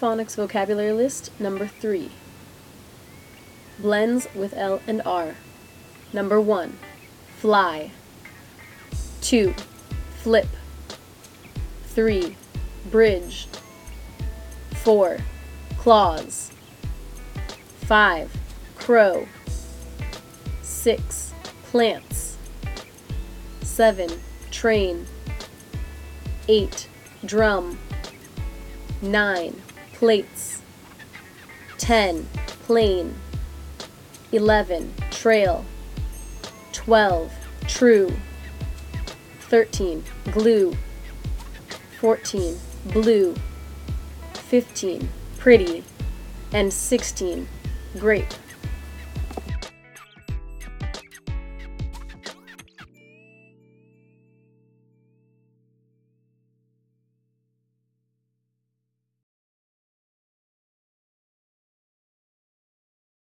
phonics vocabulary list number 3. Blends with L and R. Number 1, fly. 2, flip. 3, bridge. 4, claws. 5, crow. 6, plants. 7, train. 8, drum. 9, plates. 10, plane. 11, trail. 12, true. 13, glue. 14, blue. 15, pretty. And 16, grape.